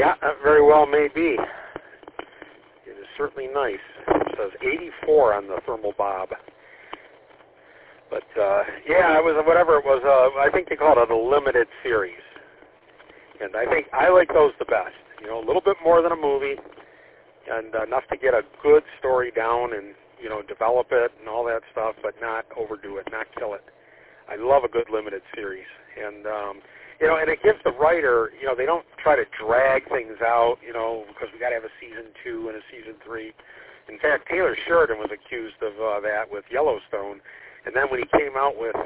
Yeah, that very well may be. It is certainly nice. It says 84 on the thermal bob. But, yeah, it was whatever it was. I think they called it a limited series. And I think I like those the best. You know, a little bit more than a movie and enough to get a good story down and, you know, develop it and all that stuff, but not overdo it, not kill it. I love a good limited series. And, you know, and it gives the writer, you know, they don't try to drag things out, you know, because we got to have a season 2 and a season 3. In fact, Taylor Sheridan was accused of that with Yellowstone. And then when he came out with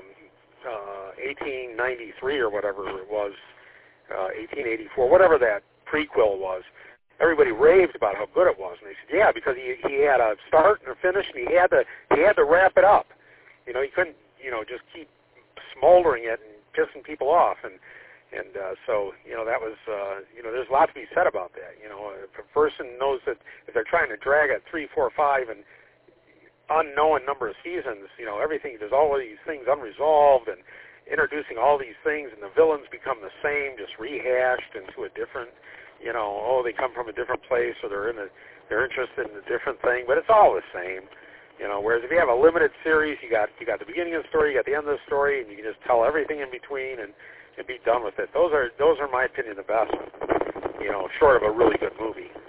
1893 or whatever it was, 1884, whatever that prequel was, everybody raved about how good it was. And they said, yeah, because he had a start and a finish, and he had to wrap it up. You know, he couldn't, you know, just keep smoldering it and pissing people off. And so, you know, that was, you know, there's a lot to be said about that. You know, if a person knows that if they're trying to drag it 3, 4, 5, and unknown number of seasons, you know, everything, there's all of these things unresolved and introducing all these things, and the villains become the same, just rehashed into a different, you know, oh, they come from a different place, or they're interested in a different thing, but it's all the same, you know. Whereas if you have a limited series, you got the beginning of the story, you got the end of the story, and you can just tell everything in between and be done with it. Those are, in my opinion, the best, you know, short of a really good movie.